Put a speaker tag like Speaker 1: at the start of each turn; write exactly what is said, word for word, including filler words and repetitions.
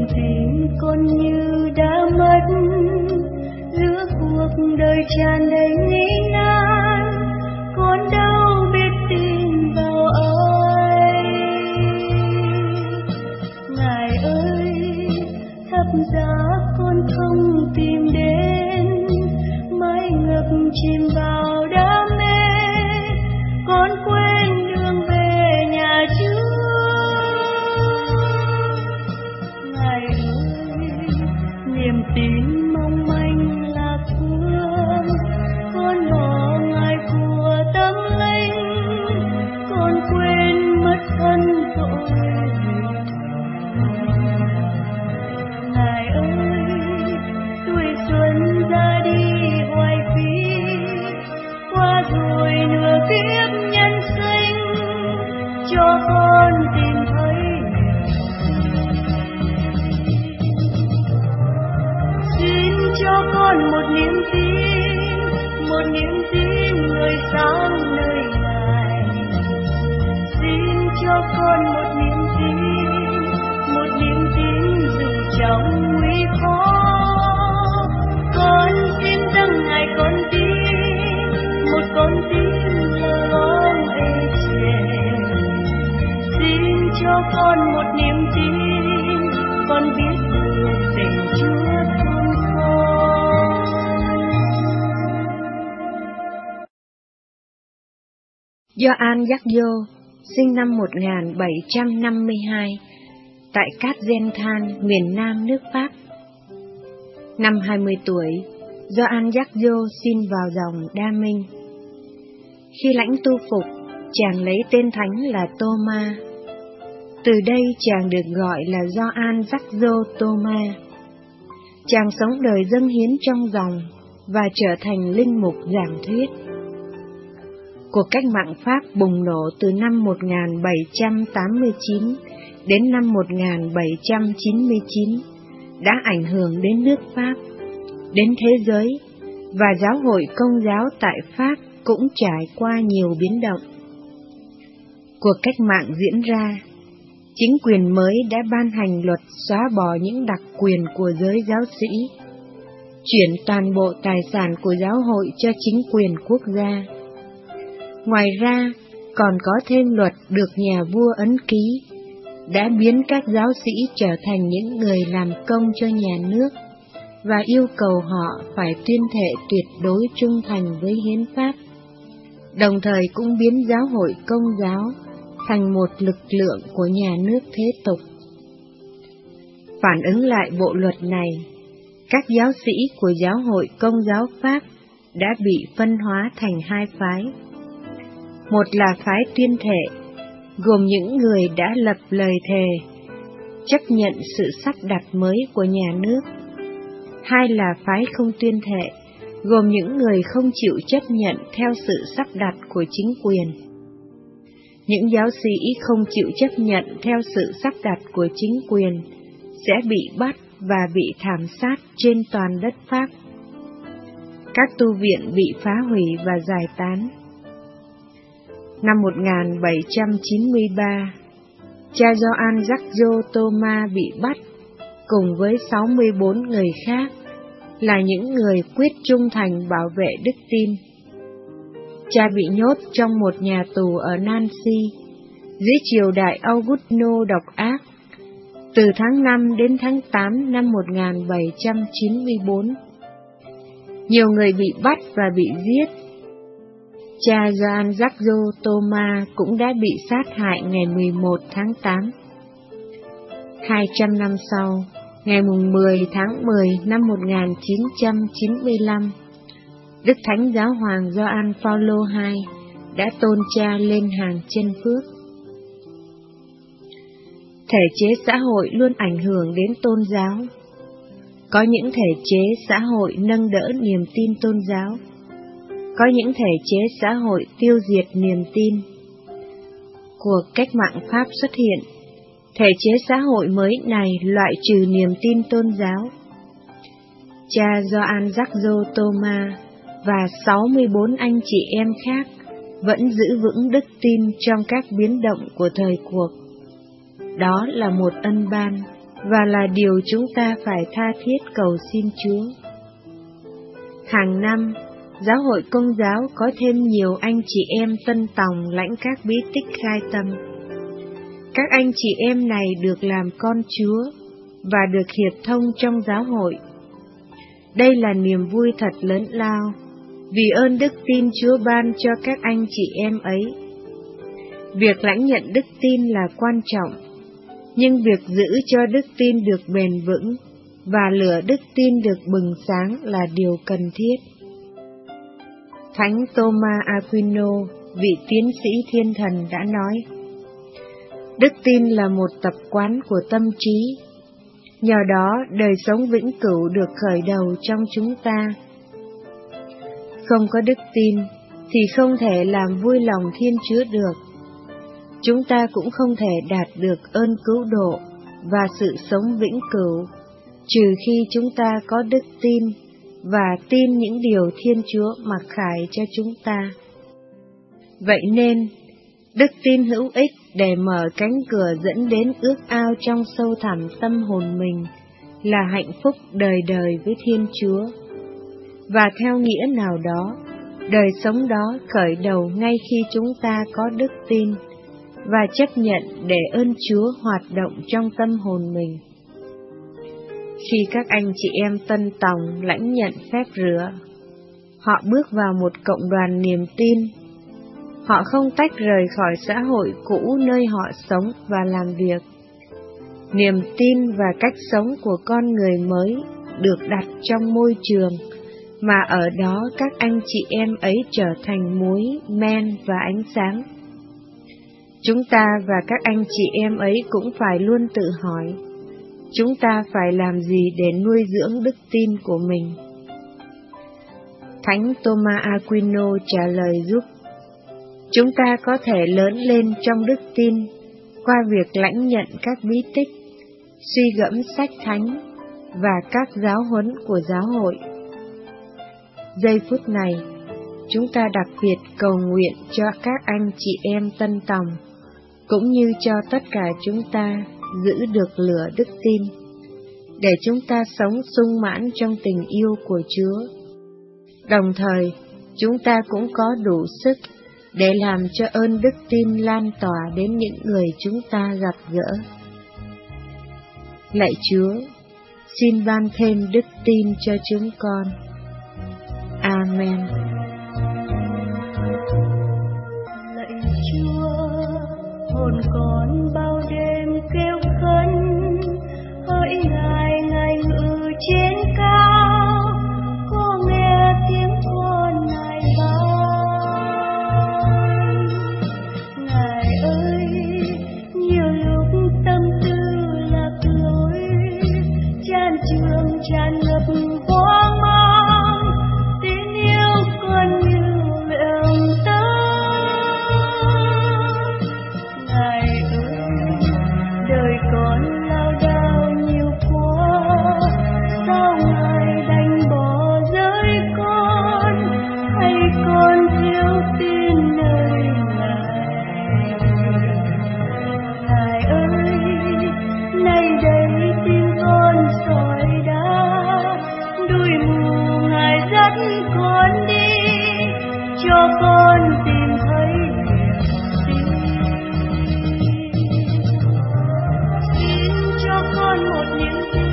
Speaker 1: tin con như đã mất, giữa cuộc đời tràn đầy nghi nan, con đâu biết tin vào ai. Ngài ơi, thập giá con không tìm đến, mãi ngập chìm vào đam mê, con quên đường về nhà Chúa. Ngài ơi, niềm tin mong manh là phương, con bỏ Ngài của tâm linh, con quên mất thân tội. Ngài ơi, tuổi xuân ra đi hoài phí, qua rồi nửa kiếp nhân sinh, cho con tìm thấy xin cho con một niềm tin, một niềm tin người sáng nơi Ngài. Xin cho con một niềm tin, một niềm tin dù trong nguy khó. Con xin dâng Ngài con tim, một con tim lờ bóng ê chề. Xin cho con một niềm tin, con biết được tình Chúa thương con.
Speaker 2: Gioan Jacques, sinh năm một nghìn bảy trăm năm mươi hai, tại Cát-Gen-Than, miền Nam nước Pháp. Năm hai mươi tuổi, Gioan Jacques xin vào dòng Đa Minh. Khi lãnh tu phục, chàng lấy tên thánh là Tô-ma. Từ đây chàng được gọi là Gioan Jacques Tô-ma. Chàng sống đời dâng hiến trong dòng và trở thành linh mục giảng thuyết. Cuộc cách mạng Pháp bùng nổ từ năm một nghìn bảy trăm tám mươi chín đến năm một nghìn bảy trăm chín mươi chín, đã ảnh hưởng đến nước Pháp, đến thế giới, và giáo hội Công giáo tại Pháp cũng trải qua nhiều biến động. Cuộc cách mạng diễn ra, chính quyền mới đã ban hành luật xóa bỏ những đặc quyền của giới giáo sĩ, chuyển toàn bộ tài sản của giáo hội cho chính quyền quốc gia. Ngoài ra, còn có thêm luật được nhà vua ấn ký, đã biến các giáo sĩ trở thành những người làm công cho nhà nước và yêu cầu họ phải tuyên thệ tuyệt đối trung thành với hiến pháp, đồng thời cũng biến giáo hội Công giáo thành một lực lượng của nhà nước thế tục. Phản ứng lại bộ luật này, các giáo sĩ của giáo hội Công giáo Pháp đã bị phân hóa thành hai phái. Một là phái tuyên thệ, gồm những người đã lập lời thề, chấp nhận sự sắp đặt mới của nhà nước. Hai là phái không tuyên thệ, gồm những người không chịu chấp nhận theo sự sắp đặt của chính quyền. Những giáo sĩ không chịu chấp nhận theo sự sắp đặt của chính quyền sẽ bị bắt và bị thảm sát trên toàn đất Pháp. Các tu viện bị phá hủy và giải tán. Năm một nghìn bảy trăm chín mươi ba, cha Gioan Jacques Tô-ma bị bắt cùng với sáu mươi bốn người khác, là những người quyết trung thành bảo vệ đức tin. Cha bị nhốt trong một nhà tù ở Nancy, dưới triều đại Augusto độc ác, từ tháng năm đến tháng tám năm một nghìn bảy trăm chín mươi bốn. Nhiều người bị bắt và bị giết. Cha Gioan Jacques Tô-ma cũng đã bị sát hại ngày mười một tháng tám. Hai trăm năm sau, ngày mười tháng mười năm một nghìn chín trăm chín mươi lăm, Đức Thánh Giáo Hoàng Gioan Phaolô đệ nhị đã tôn cha lên hàng chân phước. Thể chế xã hội luôn ảnh hưởng đến tôn giáo. Có những thể chế xã hội nâng đỡ niềm tin tôn giáo, có những thể chế xã hội tiêu diệt niềm tin. Cuộc cách mạng Pháp xuất hiện, thể chế xã hội mới này loại trừ niềm tin tôn giáo. Cha Gioan Jacques Tô-ma và sáu mươi bốn anh chị em khác vẫn giữ vững đức tin trong các biến động của thời cuộc. Đó là một ân ban, và là điều chúng ta phải tha thiết cầu xin Chúa. Hàng năm, Giáo hội Công giáo có thêm nhiều anh chị em tân tòng lãnh các bí tích khai tâm. Các anh chị em này được làm con Chúa và được hiệp thông trong giáo hội. Đây là niềm vui thật lớn lao, vì ơn đức tin Chúa ban cho các anh chị em ấy. Việc lãnh nhận đức tin là quan trọng, nhưng việc giữ cho đức tin được bền vững và lửa đức tin được bừng sáng là điều cần thiết. Thánh Thomas Aquino, vị tiến sĩ thiên thần đã nói, đức tin là một tập quán của tâm trí, nhờ đó đời sống vĩnh cửu được khởi đầu trong chúng ta. Không có đức tin thì không thể làm vui lòng Thiên Chúa được. Chúng ta cũng không thể đạt được ơn cứu độ và sự sống vĩnh cửu, trừ khi chúng ta có đức tin và tin những điều Thiên Chúa mặc khải cho chúng ta. Vậy nên, đức tin hữu ích để mở cánh cửa dẫn đến ước ao trong sâu thẳm tâm hồn mình là hạnh phúc đời đời với Thiên Chúa. Và theo nghĩa nào đó, đời sống đó khởi đầu ngay khi chúng ta có đức tin và chấp nhận để ơn Chúa hoạt động trong tâm hồn mình. Khi các anh chị em tân tòng lãnh nhận phép rửa, họ bước vào một cộng đoàn niềm tin. Họ không tách rời khỏi xã hội cũ nơi họ sống và làm việc. Niềm tin và cách sống của con người mới được đặt trong môi trường mà ở đó các anh chị em ấy trở thành muối, men và ánh sáng. Chúng ta và các anh chị em ấy cũng phải luôn tự hỏi, chúng ta phải làm gì để nuôi dưỡng đức tin của mình? Thánh Thomas Aquino trả lời giúp, chúng ta có thể lớn lên trong đức tin qua việc lãnh nhận các bí tích, suy gẫm sách thánh và các giáo huấn của giáo hội. Giây phút này, chúng ta đặc biệt cầu nguyện cho các anh chị em tân tòng, cũng như cho tất cả chúng ta giữ được lửa đức tin, để chúng ta sống sung mãn trong tình yêu của Chúa. Đồng thời, chúng ta cũng có đủ sức để làm cho ơn đức tin lan tỏa đến những người chúng ta gặp gỡ. Lạy Chúa, xin ban thêm đức tin cho chúng con. Amen.
Speaker 1: Lạy Chúa, hồn con bao đêm kêu khấn, hỡi Ngài, Ngài ngự trên cao, có nghe tiếng con Ngài ban. Ngài ơi, nhiều lúc tâm tư lạc lối, chan trường tràn ngập hoang mang, tình yêu con như luyện tâm. Ngài ơi, đời con lao đao nhiều quá, sao Ngài đành bỏ rơi con, hay con thiếu tin nơi Ngài? Ngài ơi, nay đây tin con sỏi đá, đuôi mù Ngài dắt con đi, cho con tìm thấy niềm tin. Xin cho con một niềm tin